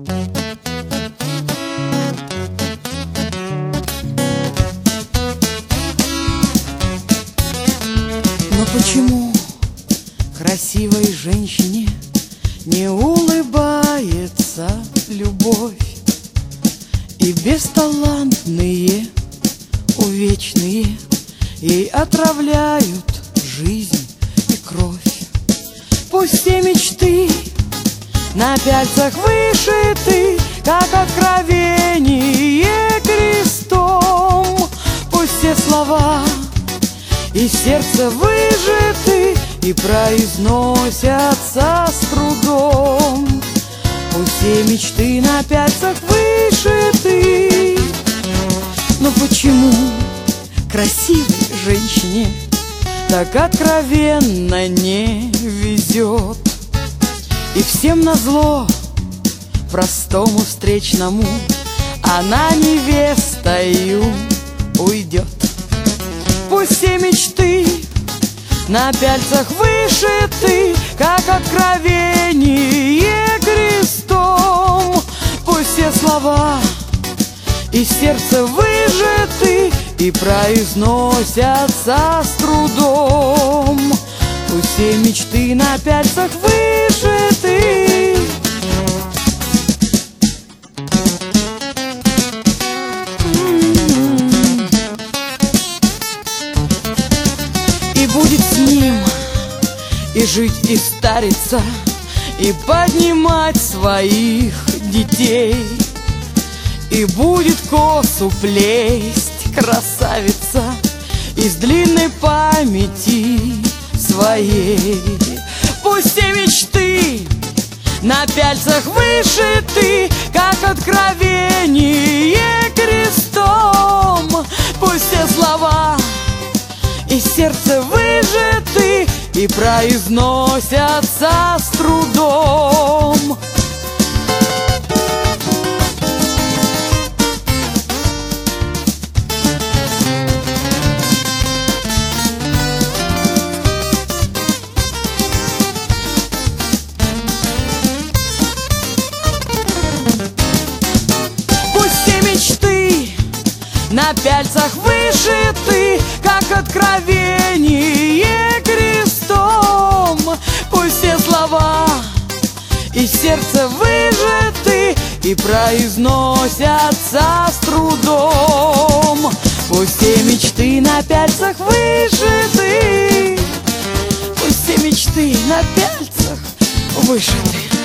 Но почему красивой женщине не улыбается любовь? И бесталантные, увечные ей отравляют жизнь и кровь. Пусть все мечты на пяльцах вышиты, как откровение крестом. Пусть все слова из сердца выжаты и произносятся с трудом. Пусть все мечты на пяльцах вышиты. Но почему красивой женщине так откровенно не везет? И всем назло простому встречному она невестою уйдет. Пусть все мечты на пяльцах вышиты, как откровение крестом. Пусть все слова из сердца выжаты и произносятся с трудом. Пусть все мечты на пяльцах вышиты. И будет с ним и жить, и стариться, и поднимать своих детей. И будет косу плесть красавица из длинной памяти своей. Пусть все мечты на пяльцах вышиты, как откровение крестом. Пусть все слова из сердца выжаты и произносятся с трудом. На пяльцах вышиты, как откровение крестом. Пусть все слова из сердца выжаты и произносятся с трудом. Пусть все мечты на пяльцах вышиты. Пусть все мечты на пяльцах вышиты.